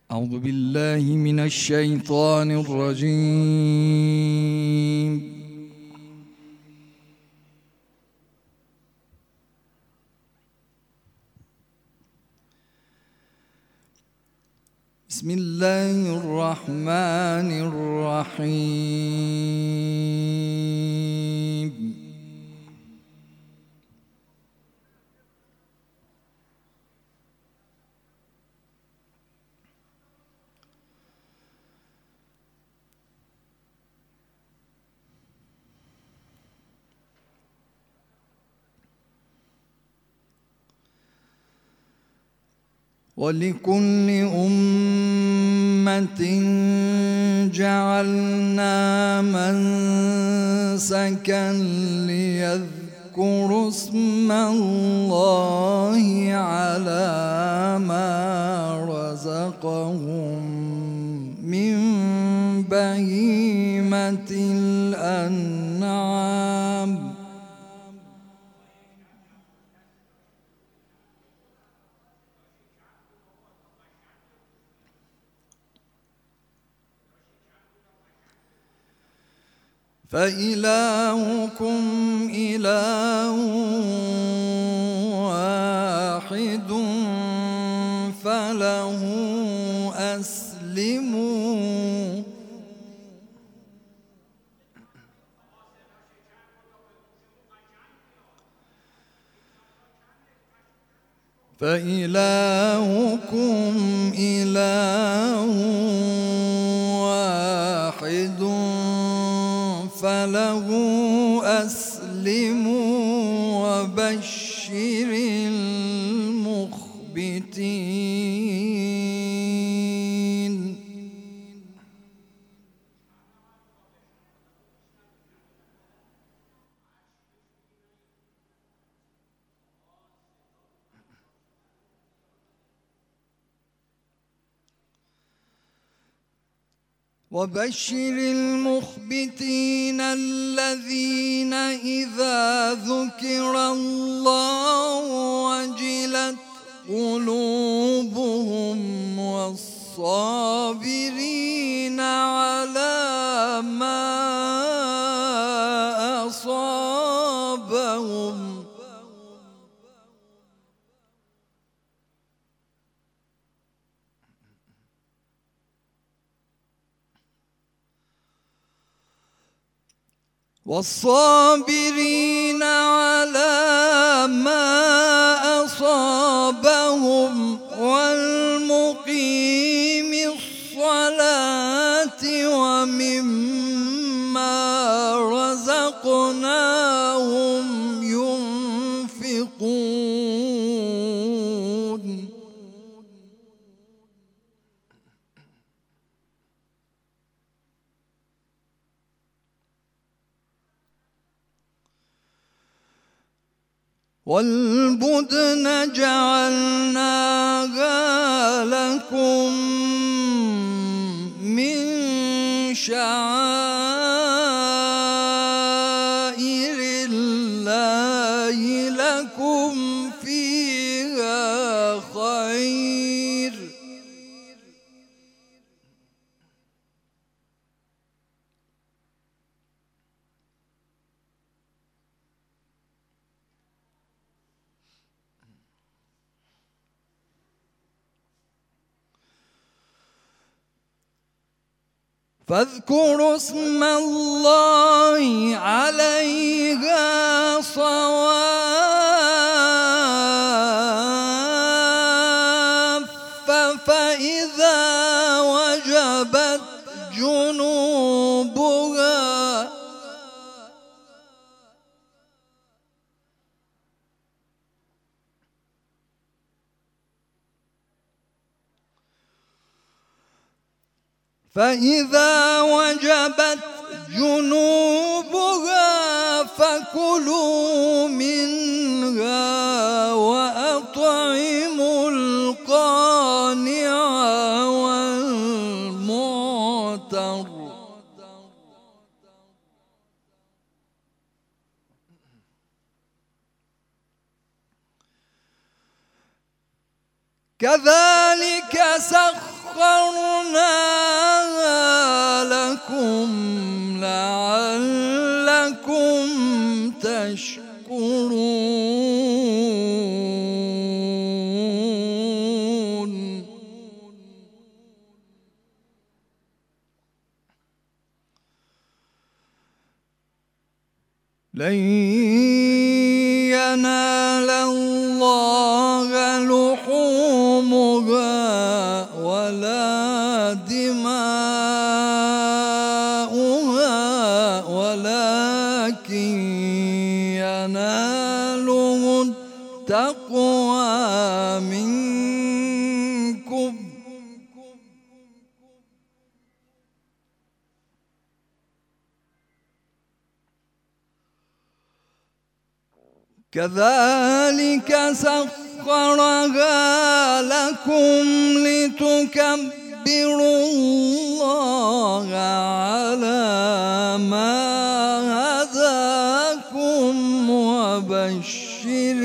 أعوذ بالله من الشيطان الرجيم. بسم الله الرحمن الرحيم. ولكل أمة جعلنا منسكا ليذكروا اسم الله على ما رزقهم من بهيمة الأنعام. فإلهكم إله واحد فله أسلموا. فإلهكم إله واحد فله أسلموا وبشر المخبتين. وبشر المخبتين الذين إذا ذكر الله وجلت قلوبهم والصابرين على ما أصابهم والمقيم الصلاة ومما رزقناهم ينفقون. والبدن جعلناها لكم من شعائر الله لكم فيها خير. فاذكروا اسم الله عليها صواف فإذا وجبت جنوبها فكلوا منها وأطعموا القانع والمعتر. كذلك سخرناها لكم لعلكم تشكرون. لن ينال الله لحومها ولا دماؤها ولكن يناله التقوى منكم. كذلك سخرها لكم لتكبروا الله على ما هداكم وبشر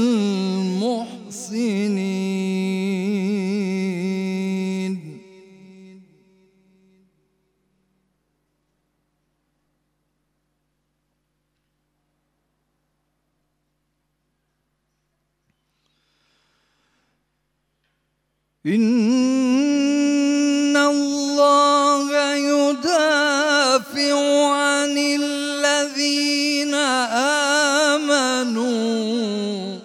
المحسنين. إن الله يدافع عن الذين آمنوا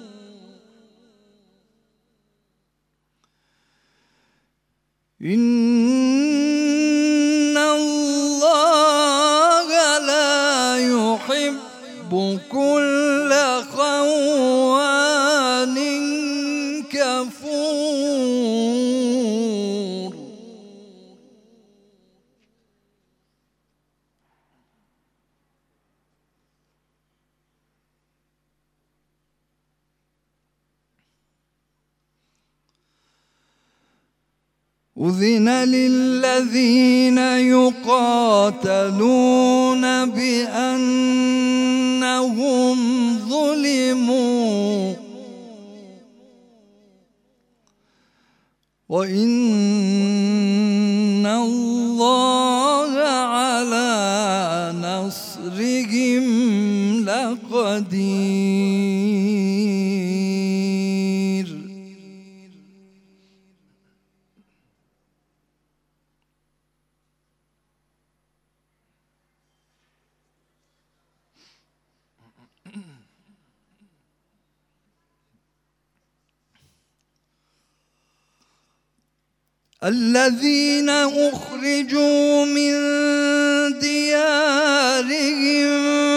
إن الله لا يحب كل خوان كفور. أذن للذين يقاتلون بأنهم ظلموا وإن الله على نصرهم لقدير. الذين أخرجوا من ديارهم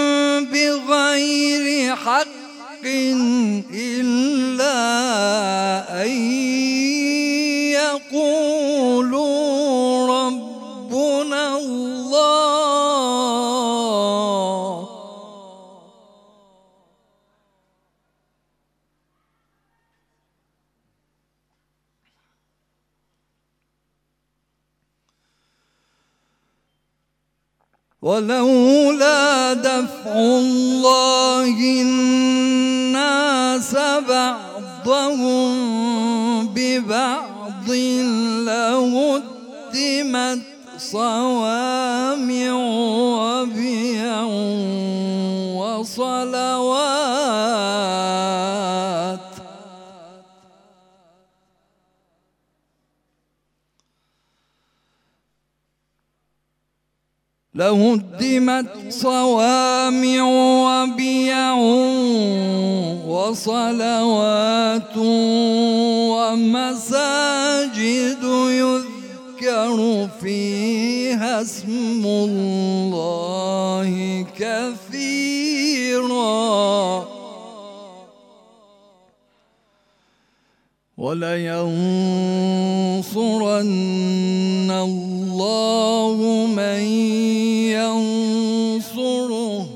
بغير حق إلا أن يقولوا ربنا الله ولولا دفع الله الناس بعضهم ببعض لهدمت صوامع وبيع وصلوات لهدمت صوامع وبيع وصلوات ومساجد يذكر فيها اسم الله كثيرا ولينصرن الله من ينصره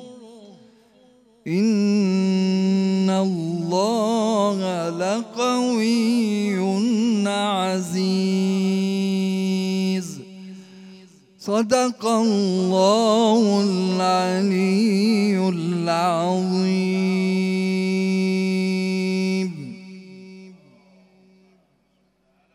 إن الله لقوي عزيز. صدق الله العلي العظيم.